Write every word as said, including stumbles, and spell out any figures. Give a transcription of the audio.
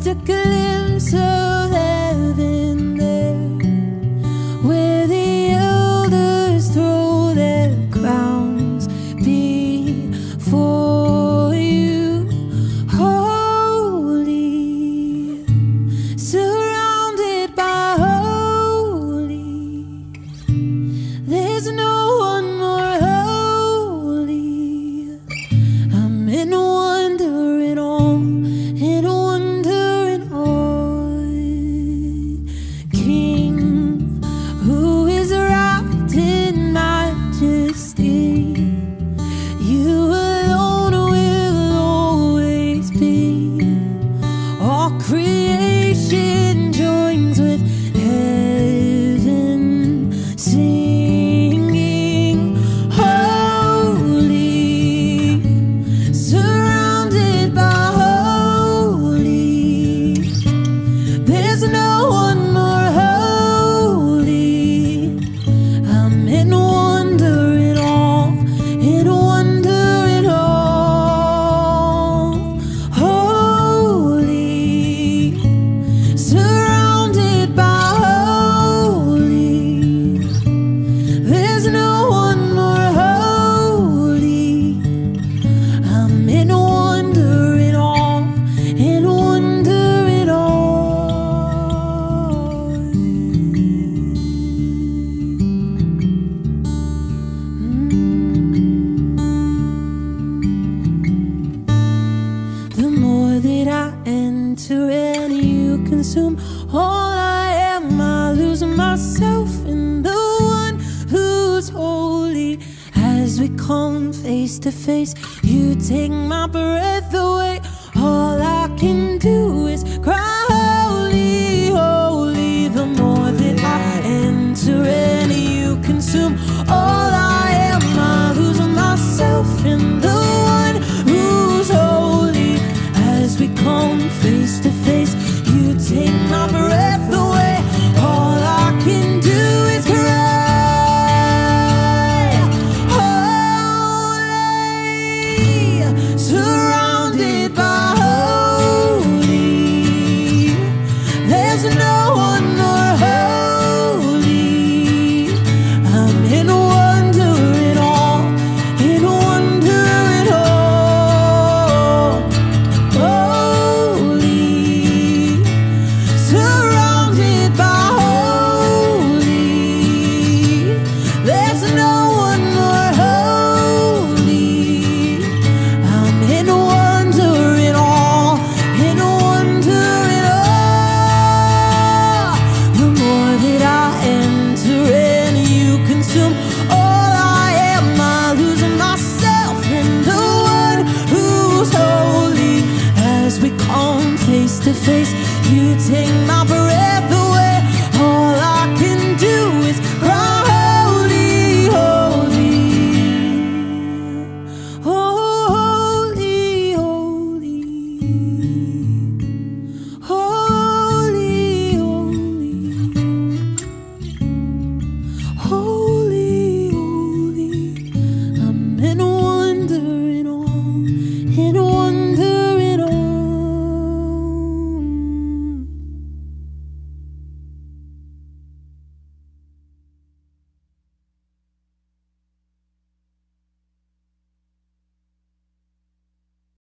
a glimpse of heaven there, where the elders throw their crowns before you, holy, surrounded by holy. There's no one more holy. I'm in wonder in awe, in wonder in awe. King, who is wrapped in majesty, you alone will always be. All creation joins with heaven singing, holy, surrounded by holy. There's no one more holy. I'm in wonder in awe, in wonder in awe. Holy, surrounded by holy. There's no one more holy. I'm in wonder in awe, in wonder in awe. The more that I enter and you consume all I am, I lose myself in the one who's holy. As we come face to face, you take my breath away. All I can do is cry, holy, holy. The more that I enter and you consume all I am, I lose myself in the one who's holy. As we come face to face, you take my breath away. All I can do is cry, holy, surrounded by holy. There's no one more holy. I'm in wonder in awe, in wonder in awe. Holy, surrounded by holy. There's no one more holy. I'm in wonder in awe, in wonder in awe. The more that I enter and you consume all I am, I lose myself in the one who's holy. As we come face to face, you take my breath